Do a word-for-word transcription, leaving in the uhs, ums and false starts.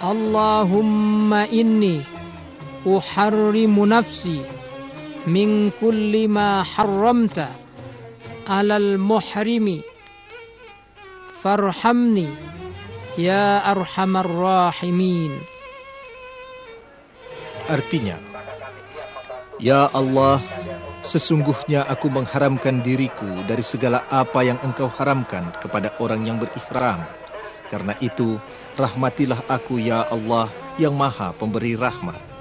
Allahumma inni uharrimu nafsi min kulli ma harramta alal muhrimi farhamni ya arhamar rahimin. Artinya, ya Allah, sesungguhnya aku mengharamkan diriku dari segala apa yang Engkau haramkan kepada orang yang berihram. Karena itu, rahmatilah aku ya Allah yang Maha Pemberi rahmat.